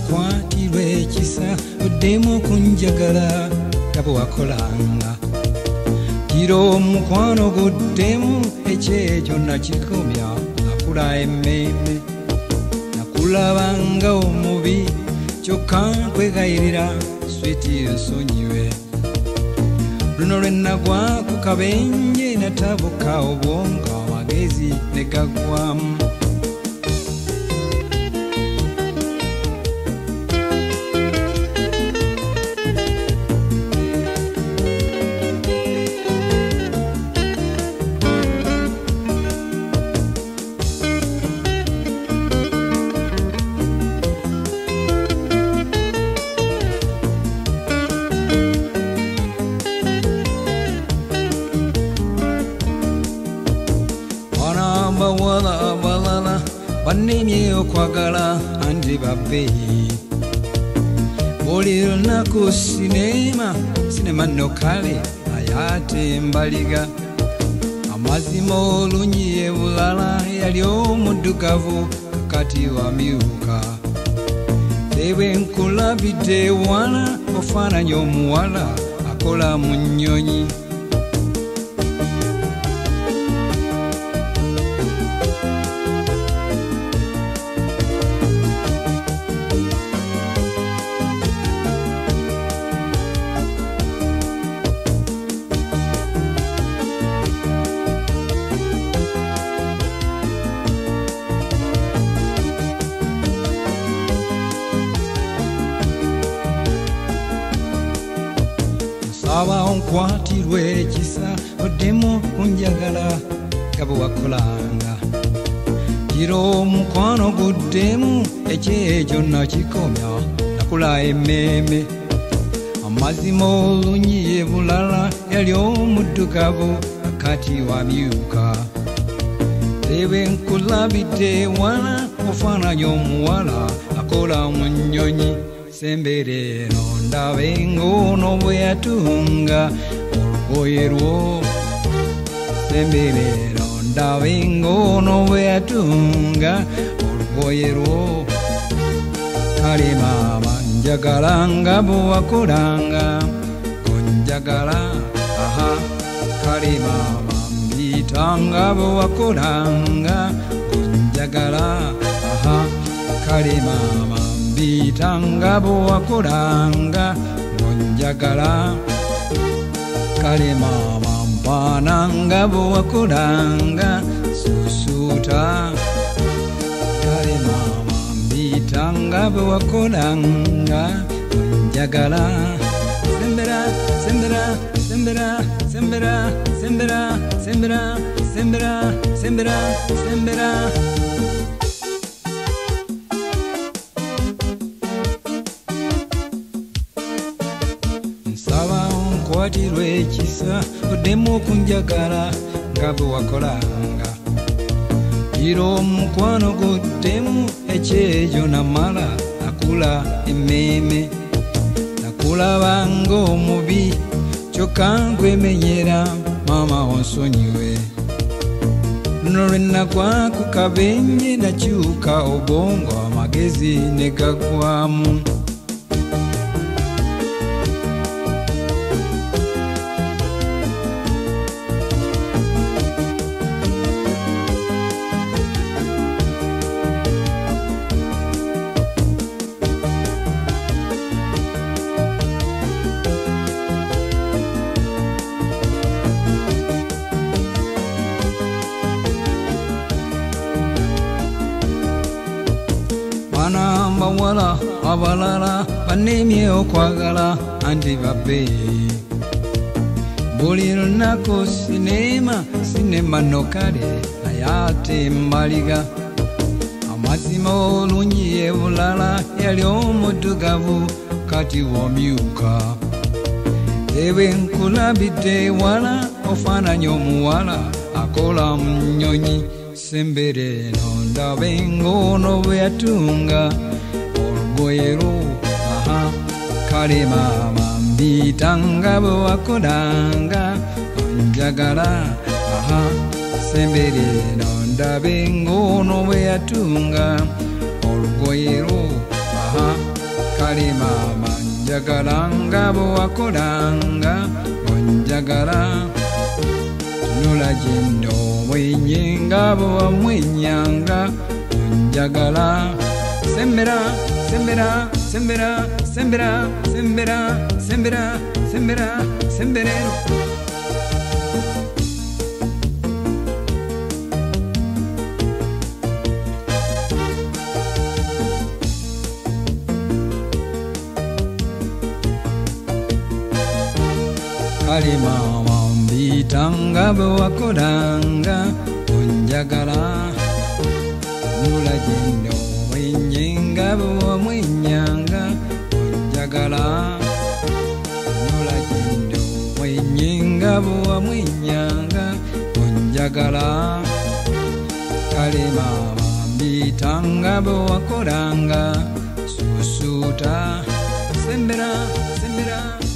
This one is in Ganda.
nkwatirwa ekisa oddemu okunjagala nga bwe wakolanga gira omukwano guddemu ekyekyo nakikomya nakula emmeme nakulabanga omubi kyokka nkwegayirira switi nsonyiwe luno lwe nagwa ku kabenje natabuka obwongo amagezi ne gaggwamu bannemye okwagala andi babbeeyi buli lunaku sinema nno kale ayate mbaliga amazima olunyi bulala yali omuddugavu kakati wamyuka ebwe nkulabidde wala ofaananya omuwala akola mu nnyonyi aba onkwatirwa ekisa oddemu okunjagala nga bwe wakolanga gira omukwano guddemu ekyekyo nakikomya nakula emmeme amazima olunyi bulala yali omuddugavu kakati wamyuka ebwe nkulabidde wala ofaananya omuwala akola mu nnyonyi sembere eno ndabe ng'ono bwe yatunga olugoye lwo sembere eno ndabe ng'ono bwe yatunga olugoye lwo kale maama njagala nga bwe wakolanga gonjagala aha kale maama mbiyita nga bwe wakolanga gonjagala aha kale maama mbiyita bwe wakolanga ngonjagala kale maama mpaana nga bwe wakolanga susuuta kale maama mbiyita nga bwe wakolanga ngonjagala sembera sembera sembera sembera sembera sembera sembera sembera sembera nkwatirwa ekisa oddemu okunjagala nga bwe wakolanga gira omukwano guddemu ekyekyo namala nakula emmeme nakulabanga omubi kyokka nkwemenyera maama onsonyiwe luno lwe nagwa ku kabenje nakyuka obwongo amagezi ne gaggwamu abawala abalala bannemye okwagala andi babbeeyi buli lunaku sinema nno kale naye ate mbaliga amazima olunyi bulala yali omuddugavu kati womyuka ebwe nkulabidde wala ofaananya omuwala akola mu nnyonyi sembere eno ndabe ng'ono bwe yatunga olugoye lwo aha kale maama mbiyita nga bwe wakolanga onjagala aha sembere eno ndabe ng'ono bwe yatunga olugoye lwo aha kale maama njagala nga bwe wakolanga onjagala tunula gyenno omwenye nga bwe wamwenyanga onjagala sembera sembera sembera sembera sembera sembera sembera semberero kale maama mbiyitanga bwe wakolanga onjagala nula gyenno omwenye nga bwe wamwenyanga onjagala nula gyenno omwenye nga bwe wamwenyanga onjagala kale maama mbiyitanga bwe wakolanga suusuuta sembera sembera